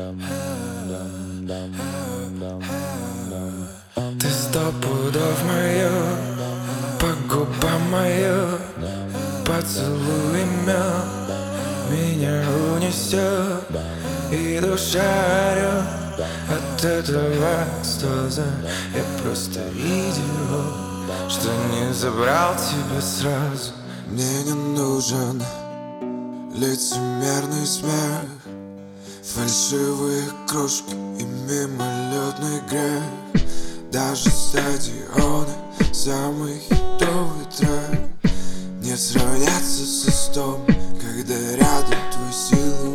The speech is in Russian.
Ты сто пудов моё, по губам моё, поцелуями меня унесет, и душа орёт от этого экстаза. Я просто идиот, что не забрал тебя сразу. Мне не нужен лицемерный смех, фальшивые кружки и мимолетный грех. Даже стадионы, самый хитовый трек, не сравнятся со стом, когда рядом твой силуэт.